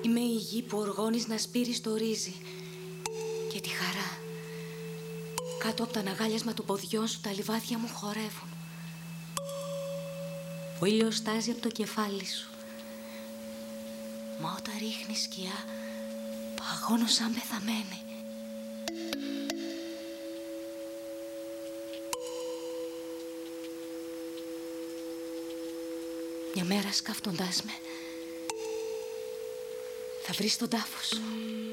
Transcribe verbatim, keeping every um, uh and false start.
Είμαι η γη που οργώνεις να σπείρεις το ρύζι και τη χαρά. Κάτω από τα αναγάλιασμα του ποδιών σου τα λιβάδια μου χορεύουν. Ο ήλιος στάζει από το κεφάλι σου. Μα όταν ρίχνει σκιά, παγώνω σαν πεθαμένη. Μια μέρα σκάφτοντάς με, θα βρεις τον τάφο σου.